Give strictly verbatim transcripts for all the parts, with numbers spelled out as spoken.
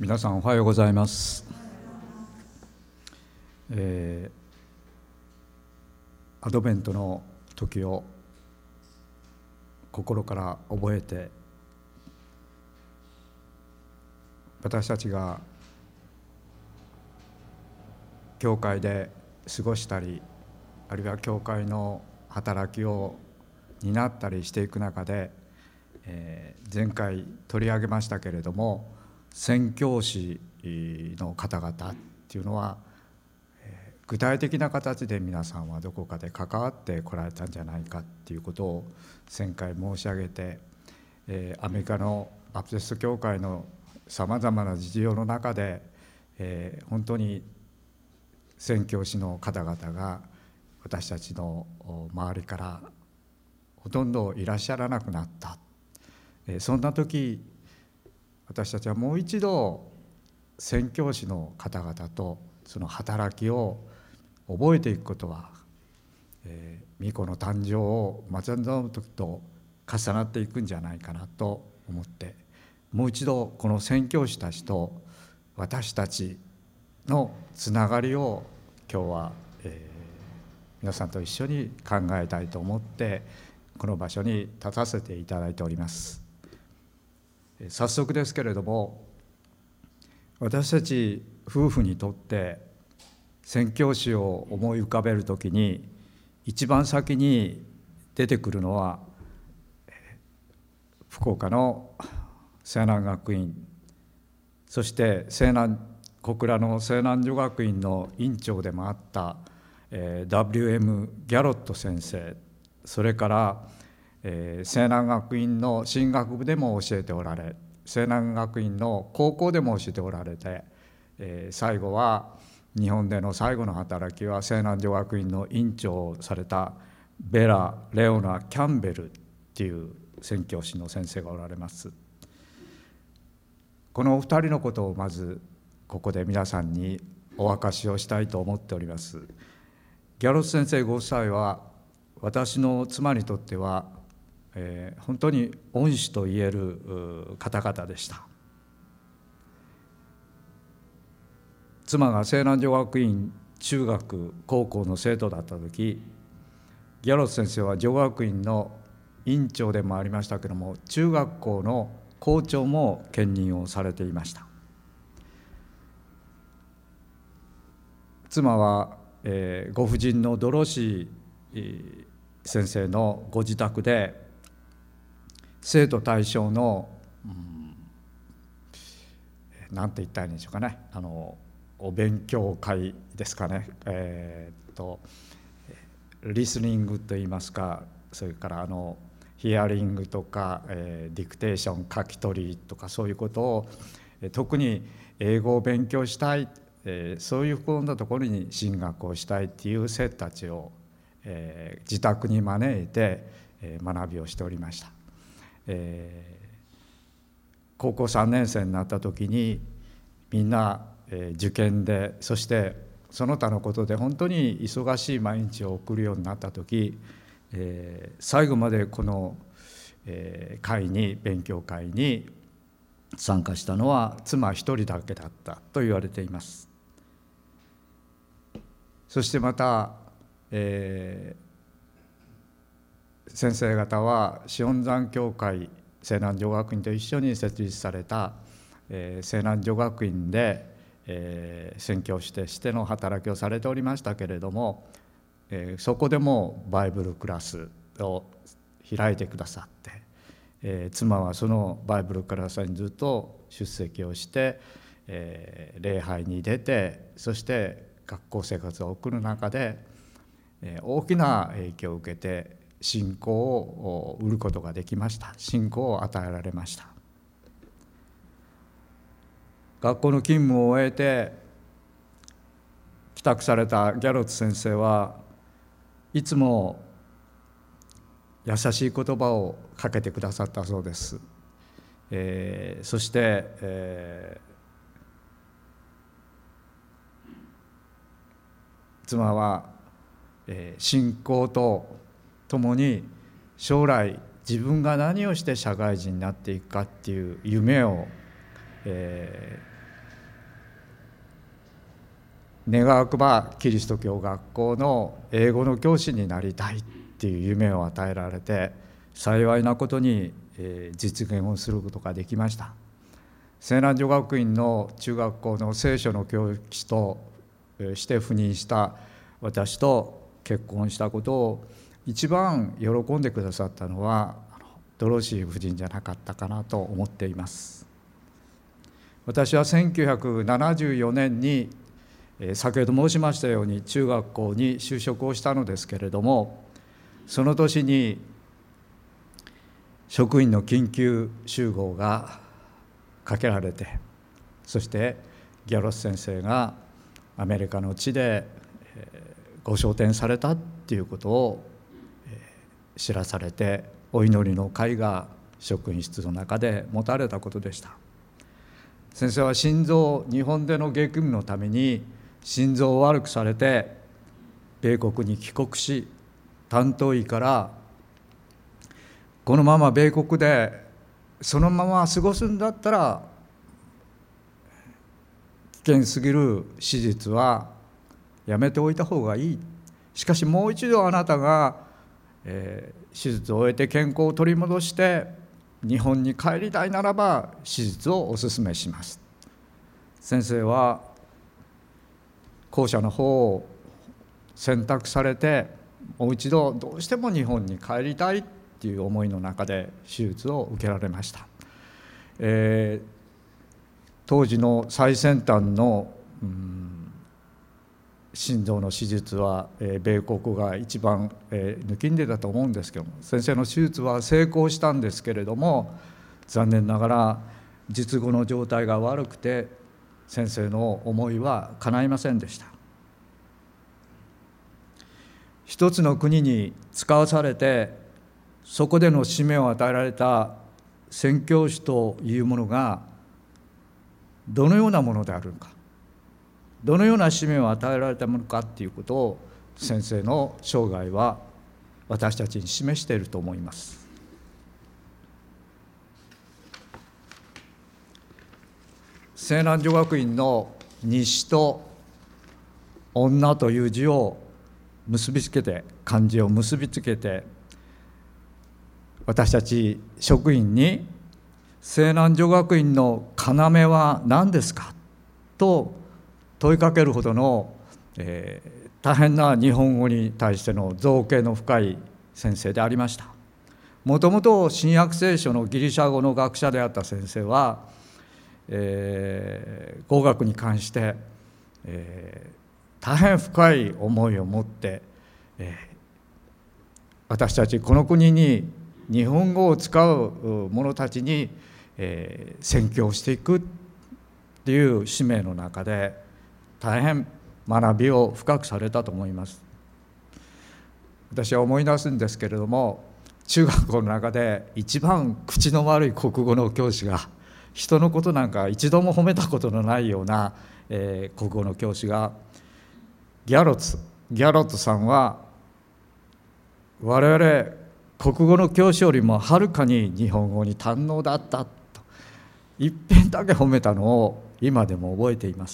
皆さんおはようございます。えー、アドベントの時を心から覚えて、私たちが教会で過ごしたり、あるいは教会の働きを担ったりしていく中で、えー、前回取り上げましたけれども、宣教師の方々っていうのは、えー、具体的な形で皆さんはどこかで関わってこられたんじゃないかっていうことを前回申し上げて、えー、アメリカのバプテスト教会のさまざまな事情の中で、えー、本当に宣教師の方々が私たちの周りからほとんどいらっしゃらなくなった。えー、そんな時、私たちはもう一度宣教師の方々とその働きを覚えていくことは、えー、御子の誕生を待ち望む時と重なっていくんじゃないかなと思って、もう一度この宣教師たちと私たちのつながりを今日は、えー、皆さんと一緒に考えたいと思ってこの場所に立たせていただいております。早速ですけれども、私たち夫婦にとって宣教師を思い浮かべるときに一番先に出てくるのは福岡の西南学院、そして西南小倉の西南女学院の院長でもあった ダブリューエム ギャロット先生、それからえー、西南学院の神学部でも教えておられ、西南学院の高校でも教えておられて、えー、最後は日本での最後の働きは西南女学院の院長をされたベラ・レオナ・キャンベルっていう宣教師の先生がおられます。このお二人のことをまずここで皆さんにお明かしをしたいと思っております。ギャロット先生ご夫妻は私の妻にとってはえー、本当に恩師といえる方々でした。妻が西南女学院中学高校の生徒だった時、ギャロット先生は女学院の院長でもありましたけれども、中学校の校長も兼任をされていました。妻は、えー、ご婦人のドロシー先生のご自宅で生徒対象の、うん、なんて言ったらいいんでしょうかね、あのお勉強会ですかね、えー、っとリスニングといいますか、それからあのヒアリングとか、えー、ディクテーション書き取りとか、そういうことを、えー、特に英語を勉強したい、えー、そういうふうなところに進学をしたいっていう生徒たちを、えー、自宅に招いて、えー、学びをしておりました。えー、高校さんねん生になった時にみんな、えー、受験で、そしてその他のことで本当に忙しい毎日を送るようになった時、えー、最後までこの、えー、会に勉強会に参加したのは妻一人だけだったと言われています。そしてまた、えー先生方はシオン山教会西南女学院と一緒に設立された、えー、西南女学院で、えー、宣教師としての働きをされておりましたけれども、えー、そこでもバイブルクラスを開いてくださって、えー、妻はそのバイブルクラスにずっと出席をして、えー、礼拝に出て、そして学校生活を送る中で、えー、大きな影響を受けて信仰を得ることができました。信仰を与えられました。学校の勤務を終えて帰宅されたギャロット先生はいつも優しい言葉をかけてくださったそうです。えー、そして、えー、妻は、えー、信仰と共に将来自分が何をして社会人になっていくかっていう夢を、え願わくばキリスト教学校の英語の教師になりたいっていう夢を与えられて、幸いなことに実現をすることができました。西南女学院の中学校の聖書の教師として赴任した私と結婚したことを一番喜んでくださったのはドロシー夫人じゃなかったかなと思っています。私はせんきゅうひゃくななじゅうよねんに先ほど申しましたように中学校に就職をしたのですけれども、その年に職員の緊急集合がかけられて、そしてギャロス先生がアメリカの地でご昇天されたっていうことを知らされて、お祈りの会が職員室の中で持たれたことでした。先生は心臓、日本での激務のために心臓を悪くされて米国に帰国し、担当医からこのまま米国でそのまま過ごすんだったら危険すぎる手術はやめておいた方がいい。しかしもう一度あなたが、えー、手術を終えて健康を取り戻して日本に帰りたいならば手術をお勧めします。先生は後者の方を選択されて、もう一度どうしても日本に帰りたいっていう思いの中で手術を受けられました。えー、当時の最先端の、うん、心臓の手術は、えー、米国が一番、えー、抜きんでたと思うんですけども、先生の手術は成功したんですけれども、残念ながら術後の状態が悪くて先生の思いは叶いませんでした。一つの国に使わされて、そこでの使命を与えられた宣教師というものがどのようなものであるのか、どのような使命を与えられたものかということを先生の生涯は私たちに示していると思います。西南女学院の西と女という字を結びつけて、漢字を結びつけて、私たち職員に西南女学院の要は何ですかと問いかけるほどの、えー、大変な日本語に対しての造詣の深い先生でありました。もともと新約聖書のギリシャ語の学者であった先生は、えー、語学に関して、えー、大変深い思いを持って、えー、私たちこの国に日本語を使う者たちに、えー、宣教していくっていう使命の中で大変学びを深くされたと思います。私は思い出すんですけれども、中学校の中で一番口の悪い国語の教師が、人のことなんか一度も褒めたことのないような、えー、国語の教師がギャロッツギャロッツさんは我々国語の教師よりもはるかに日本語に堪能だったと一遍だけ褒めたのを今でも覚えています。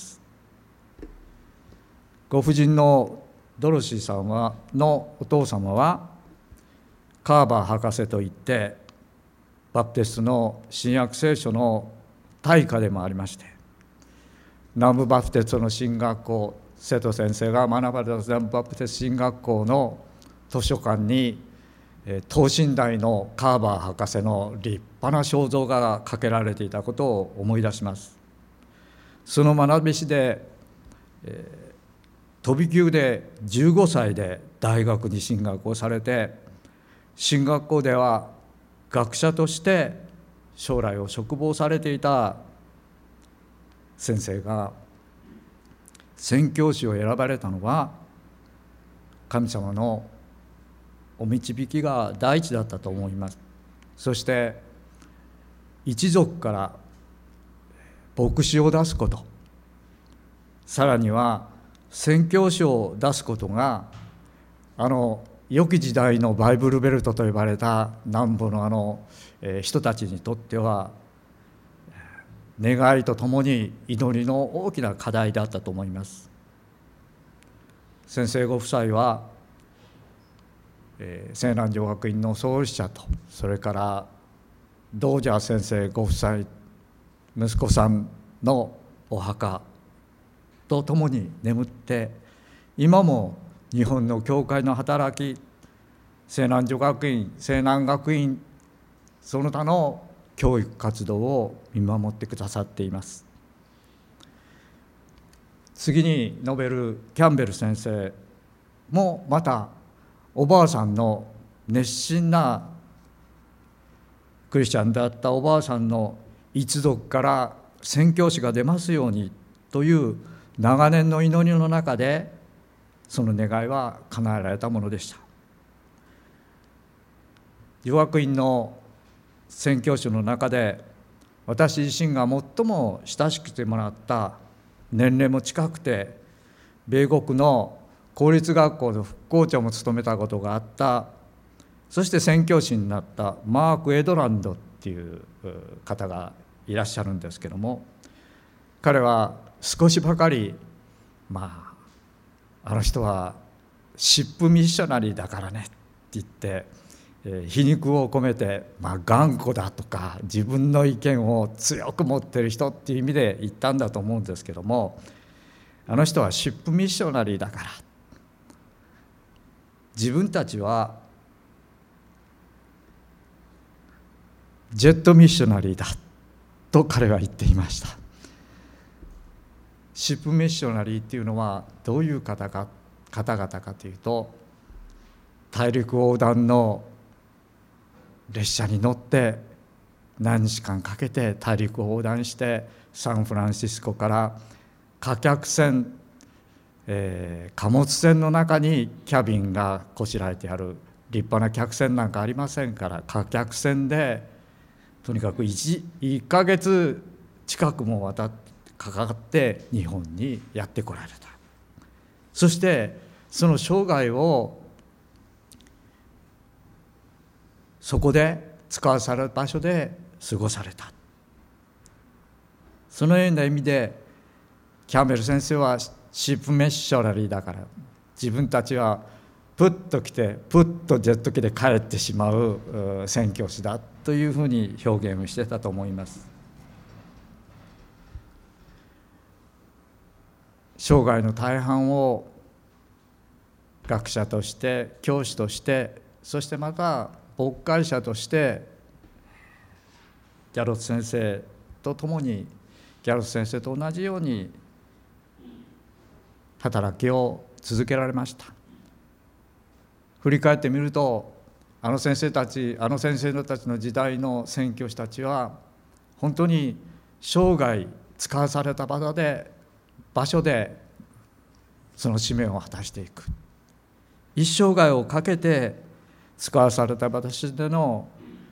ご婦人のドロシーさんはのお父様はカーバー博士といってバプテストの新約聖書の大家でもありまして、南部バプテストの進学校、瀬戸先生が学ばれた南部バプテスト進学校の図書館に等身大のカーバー博士の立派な肖像画がかけられていたことを思い出します。その学び師で、えー、飛び級でじゅうごさいで大学に進学をされて、進学校では学者として将来を嘱望されていた先生が宣教師を選ばれたのは神様のお導きが第一だったと思います。そして一族から牧師を出すこと、さらには宣教師を出すことが、あの良き時代のバイブルベルトと呼ばれた南部のあの、えー、人たちにとっては願いとともに祈りの大きな課題だったと思います。 先生ご夫妻は、えー、西南女学院の創立者と、それから道者先生ご夫妻、息子さんのお墓とともに眠って、今も日本の教会の働き、西南女学院、西南学院、その他の教育活動を見守ってくださっています。次に述べるキャンベル先生もまたおばあさんの熱心なクリスチャンであったおばあさんの一族から宣教師が出ますようにという長年の祈りの中で、その願いは叶えられたものでした。女学院の宣教師の中で、私自身が最も親しくしてもらった、年齢も近くて米国の公立学校の副校長も務めたことがあった、そして宣教師になったマーク・エドランドっていう方がいらっしゃるんですけども、彼は少しばかり、まああの人はシップミッショナリーだからねって言って、皮肉を込めて、まあ、頑固だとか自分の意見を強く持っている人っていう意味で言ったんだと思うんですけども、あの人はシップミッショナリーだから、自分たちはジェットミッショナリーだと彼は言っていました。シップミッショナリーっていうのはどういう方か方々かというと、大陸横断の列車に乗って何日間かけて大陸を横断して、サンフランシスコから貨客船、えー、貨物船の中にキャビンがこしらえてある、立派な客船なんかありませんから、貨客船でとにかく 1, 1ヶ月近くも渡ってかかって日本にやってこられた。そしてその生涯をそこで使わされる場所で過ごされた。そのような意味でキャンベル先生はシップメッショナリーだから、自分たちはプッと来てプッとジェット機で帰ってしまう宣教師だというふうに表現をしてたと思います。生涯の大半を学者として教師として、そしてまた牧会者としてギャロス先生と共に、ギャロス先生と同じように働きを続けられました。振り返ってみると、あの先生たちあの先生たちの時代の宣教師たちは本当に生涯使わされた場所で場所でその使命を果たしていく、一生涯をかけて使わされた場所での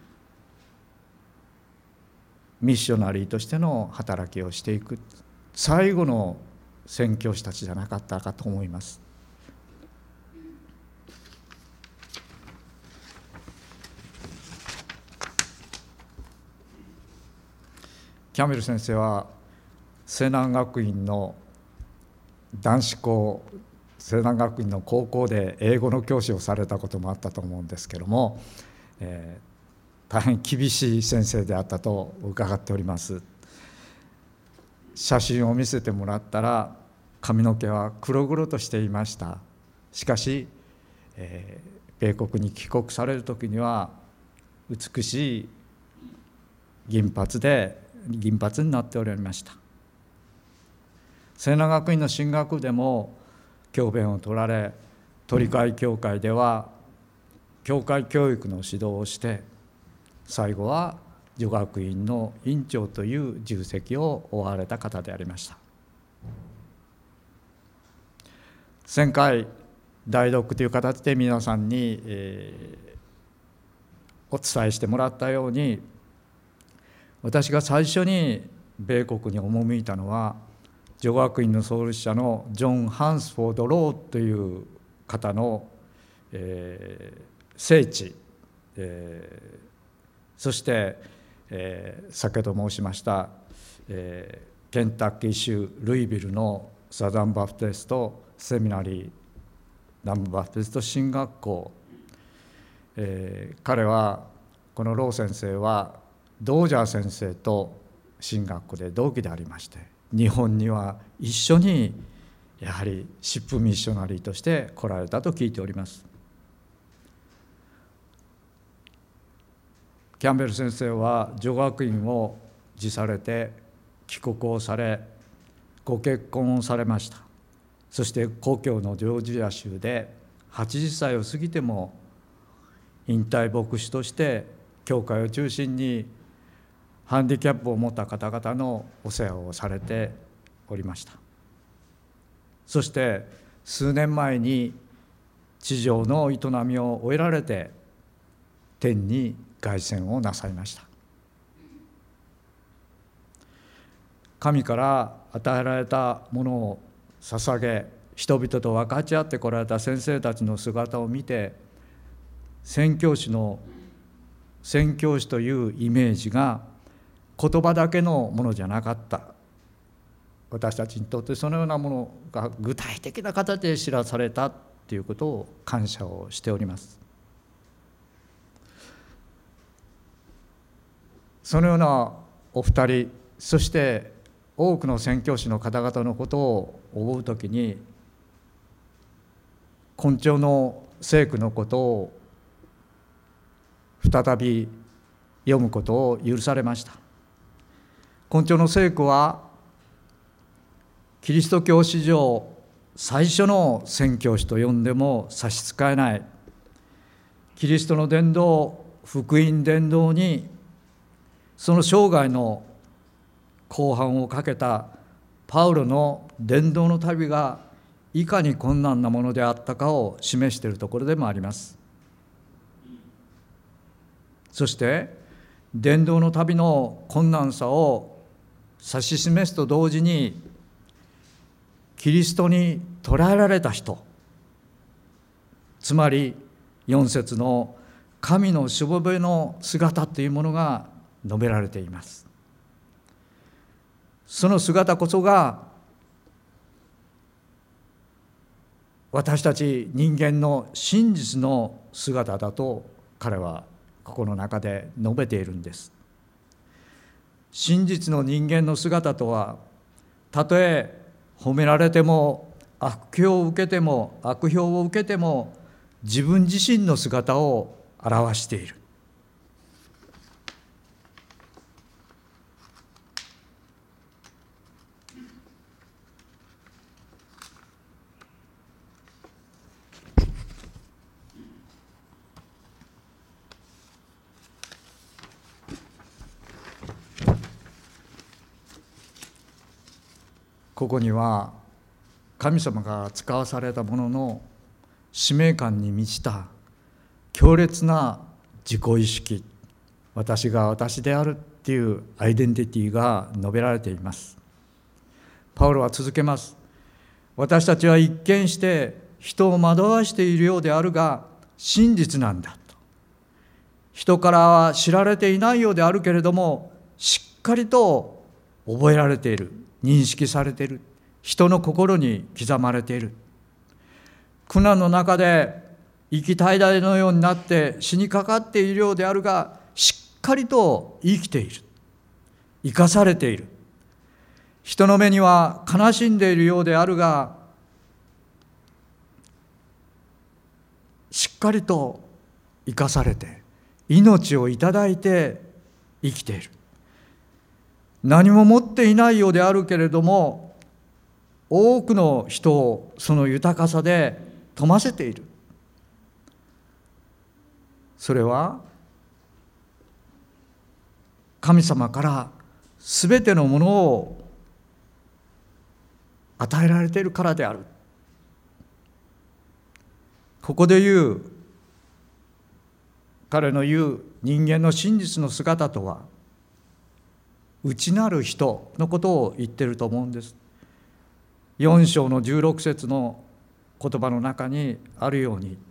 ミッショナリーとしての働きをしていく、最後の宣教師たちじゃなかったかと思います。キャンベル先生は西南学院の男子校、西南学院の高校で英語の教師をされたこともあったと思うんですけども、えー、大変厳しい先生であったと伺っております。写真を見せてもらったら髪の毛は黒々としていました。しかし、えー、米国に帰国される時には美しい銀髪で銀髪になっておられました。西南学院の神学でも教鞭を取られ、鳥飼教会では教会教育の指導をして、最後は女学院の院長という重責を負われた方でありました。前回代読という形で皆さんに、えー、お伝えしてもらったように、私が最初に米国に赴いたのは女学院の創立者のジョン・ハンスフォード・ローという方の、えー、聖地、えー、そして、えー、先ほど申しました、えー、ケンタッキー州ルイビルのサザンバプテストセミナリー南部バプテスト神学校、えー、彼はこのロー先生はドージャー先生と神学校で同期でありまして、日本には一緒にやはりシップミッショナリーとして来られたと聞いております。キャンベル先生は女学院を辞されて帰国をされ、ご結婚をされました。そして故郷のジョージア州ではちじゅっさいを過ぎても引退牧師として教会を中心にハンディキャップを持った方々のお世話をされておりました。そして数年前に地上の営みを終えられて天に凱旋をなさいました。神から与えられたものを捧げ、人々と分かち合ってこられた先生たちの姿を見て、宣教師の宣教師というイメージが言葉だけのものじゃなかった。私たちにとってそのようなものが具体的な形で知らされたということを感謝をしております。そのようなお二人、そして多くの宣教師の方々のことを思うときに、根性の聖句のことを再び読むことを許されました。根性の聖句はキリスト教史上最初の宣教師と呼んでも差し支えない、キリストの伝道、福音伝道にその生涯の後半をかけたパウロの伝道の旅がいかに困難なものであったかを示しているところでもあります。そして伝道の旅の困難さを指し示すと同時に、キリストに捕らえられた人、つまりよん節の神のしもべの姿というものが述べられています。その姿こそが私たち人間の真実の姿だと彼はここの中で述べているんです。真実の人間の姿とは、たとえ褒められても悪評を受けても悪評を受けても自分自身の姿を表している。ここには神様が使わされたものの使命感に満ちた強烈な自己意識、私が私であるっていうアイデンティティが述べられています。パウロは続けます。私たちは一見して人を惑わしているようであるが真実なんだと。人からは知られていないようであるけれども、しっかりと覚えられている、認識されている、人の心に刻まれている。苦難の中で息絶え絶えのようになって死にかかっているようであるが、しっかりと生きている、生かされている。人の目には悲しんでいるようであるが、しっかりと生かされて命をいただいて生きている。何も持っていないようであるけれども、多くの人をその豊かさで富ませている。それは神様からすべてのものを与えられているからである。ここで言う、彼の言う人間の真実の姿とは、内なる人のことを言っていると思うんです。よん章のじゅうろく節の言葉の中にあるように、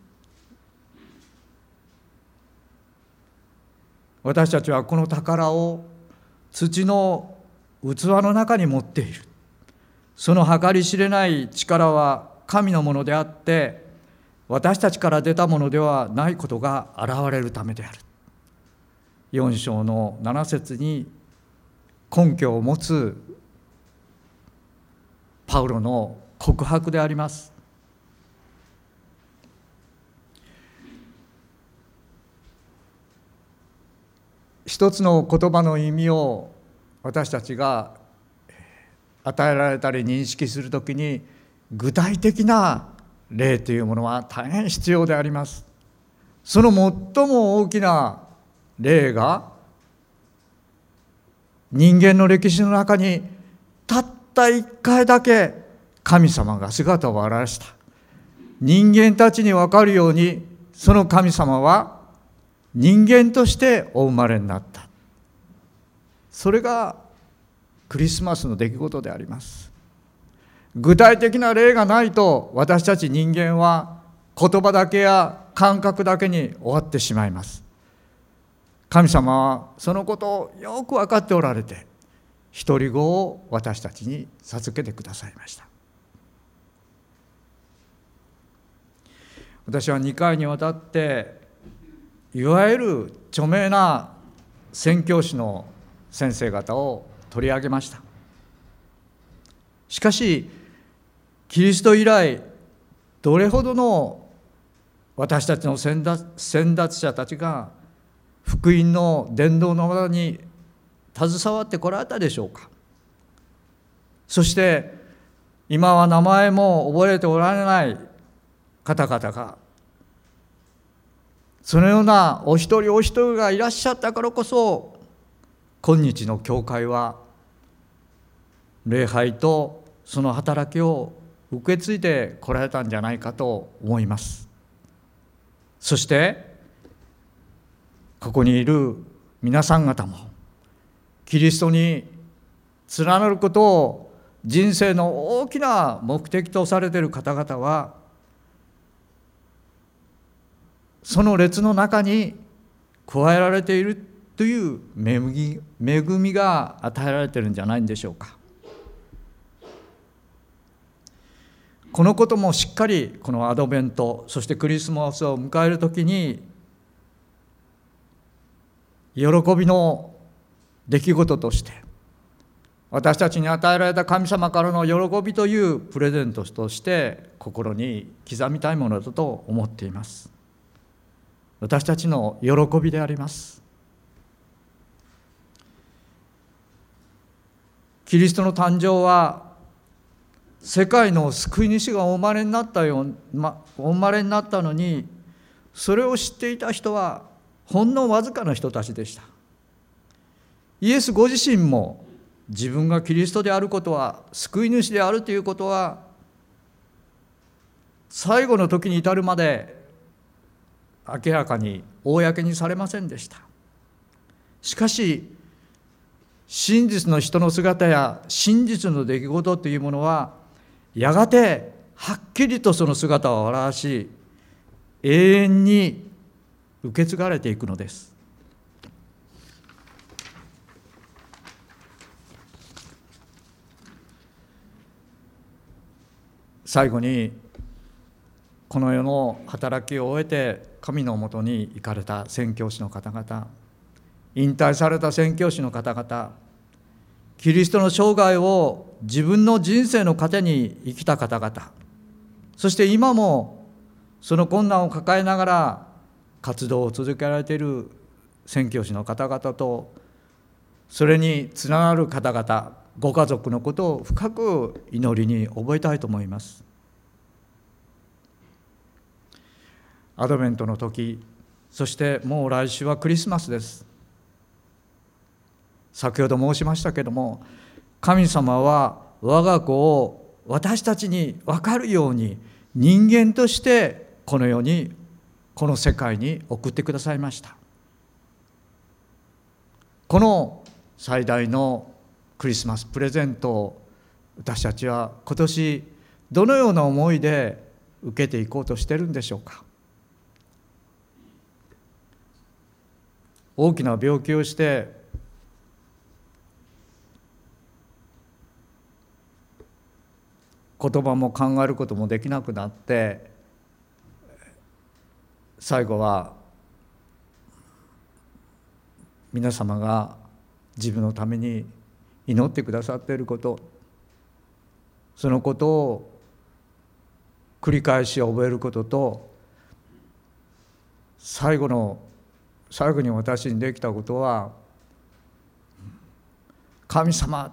私たちはこの宝を土の器の中に持っている。その計り知れない力は神のものであって、 私たちから出たものではないことが現れるためである。よん章のなな節に根拠を持つパウロの告白であります。一つの言葉の意味を私たちが与えられたり認識するときに、具体的な例というものは大変必要であります。その最も大きな例が、人間の歴史の中にたった一回だけ神様が姿を現した。人間たちに分かるように、その神様は人間としてお生まれになった。それがクリスマスの出来事であります。具体的な例がないと、私たち人間は言葉だけや感覚だけに終わってしまいます。神様はそのことをよく分かっておられて、独り子を私たちに授けてくださいました。私はにかいにわたっていわゆる著名な宣教師の先生方を取り上げました。しかしキリスト以来、どれほどの私たちの先達、先達者たちが福音の伝道の場に携わってこられたでしょうか。そして今は名前も覚えておられない方々が、そのようなお一人お一人がいらっしゃったからこそ、今日の教会は礼拝とその働きを受け継いでこられたんじゃないかと思います。そしてここにいる皆さん方も、キリストに連なることを人生の大きな目的とされている方々は、その列の中に加えられているという恵み、恵みが与えられているんじゃないんでしょうか。このこともしっかりこのアドベント、そしてクリスマスを迎えるときに、喜びの出来事として、私たちに与えられた神様からの喜びというプレゼントとして心に刻みたいものだと思っています。私たちの喜びであります。キリストの誕生は、世界の救い主がお生まれになったよう、ま、お生まれになったのに、それを知っていた人はほんのわずかな人たちでした。イエスご自身も自分がキリストであることは、救い主であるということは、最後の時に至るまで明らかに公にされませんでした。しかし真実の人の姿や真実の出来事というものは、やがてはっきりとその姿を表し、永遠に受け継がれていくのです。最後に、この世の働きを終えて神のもとに行かれた宣教師の方々、引退された宣教師の方々、キリストの生涯を自分の人生の糧に生きた方々、そして今もその困難を抱えながら活動を続けられている宣教師の方々と、それにつながる方々、ご家族のことを深く祈りに覚えたいと思います。アドベントの時、そしてもう来週はクリスマスです。先ほど申しましたけども、神様は我が子を私たちに分かるように人間としてこの世に、この世界に送ってくださいました。この最大のクリスマスプレゼントを私たちは今年どのような思いで受けていこうとしているんでしょうか。大きな病気をして言葉も考えることもできなくなって、 最後は皆様が自分のために祈ってくださっていること、そのことを繰り返し覚えることと、最後の最後に私にできたことは、神様、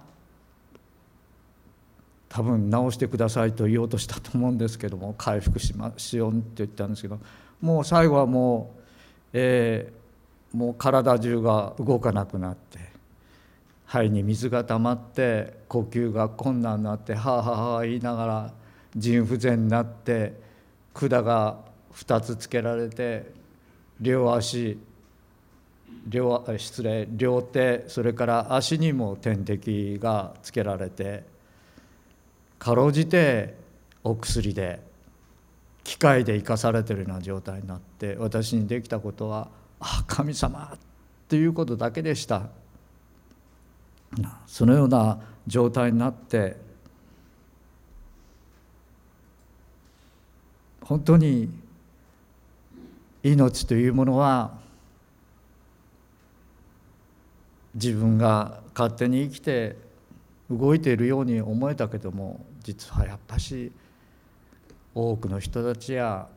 多分治してくださいと言おうとしたと思うんですけども、回復しましようって言ったんですけど、もう最後はもう、えー、もう体中が動かなくなって、肺に水が溜まって呼吸が困難になって、はあはあはあ言いながら腎不全になって、管がふたつつけられて、両足両失礼両手、それから足にも点滴がつけられて、かろうじてお薬で機械で生かされているような状態になって、私にできたことは、ああ神様っていうことだけでした。そのような状態になって、本当に命というものは自分が勝手に生きて動いているように思えたけども、実はやっぱし多くの人たちや、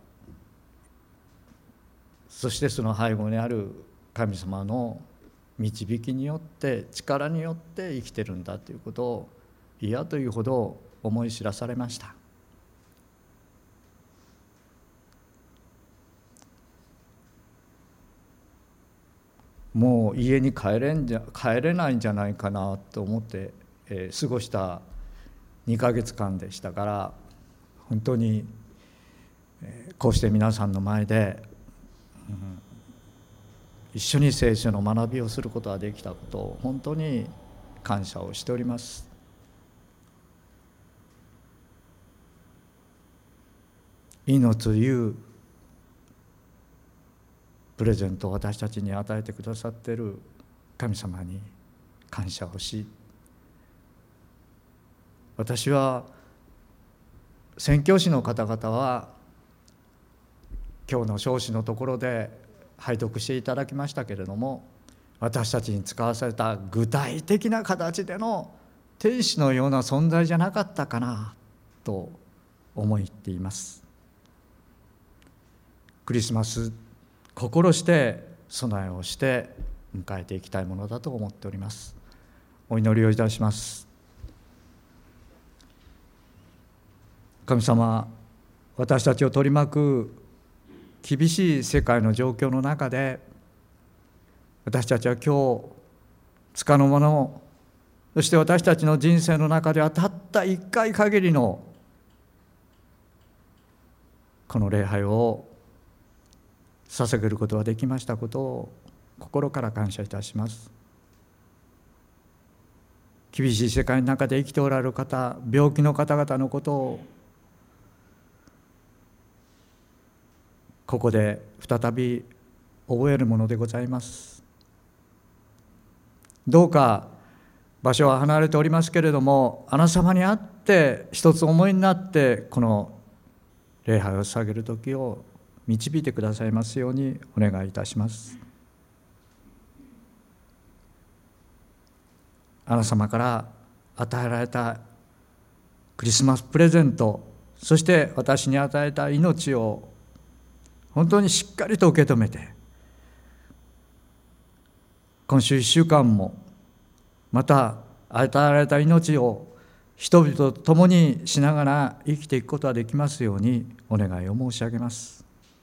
そしてその背後にある神様の導きによって、力によって生きてるんだということを嫌というほど思い知らされました。もう家に帰れんじゃ帰れないんじゃないかなと思って、えー、過ごしたにかげつかんでしたから、本当に、えー、こうして皆さんの前で、うん、一緒に聖書の学びをすることができたことを本当に感謝をしております。命というプレゼントを私たちに与えてくださっている神様に感謝をし、私は宣教師の方々は今日の証子のところで拝読していただきましたけれども、私たちに使わされた具体的な形での天使のような存在じゃなかったかなと思っています。クリスマス、心して備えをして迎えていきたいものだと思っております。お祈りをいたします。神様、私たちを取り巻く厳しい世界の状況の中で、私たちは今日つかの間の、そして私たちの人生の中ではたった一回限りのこの礼拝を捧げることができましたことを心から感謝いたします。厳しい世界の中で生きておられる方、病気の方々のことをここで再び覚えるものでございます。どうか場所は離れておりますけれども、あなた様に会って一つ思いになってこの礼拝を捧げる時を導いてくださいますようにお願いいたします。あなた様から与えられたクリスマスプレゼント、そして私に与えた命を本当にしっかりと受け止めて、今週いっしゅうかんもまた与えられた命を人々と共にしながら生きていくことができますようにお願いを申し上げます。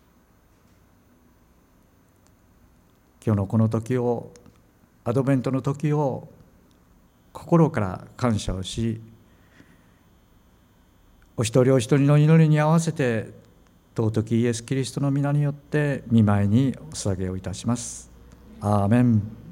今日のこの時を、アドベントの時を心から感謝をし、お一人お一人の祈りに合わせて尊きイエス・キリストの皆によって御前にお捧げをいたします。アーメン。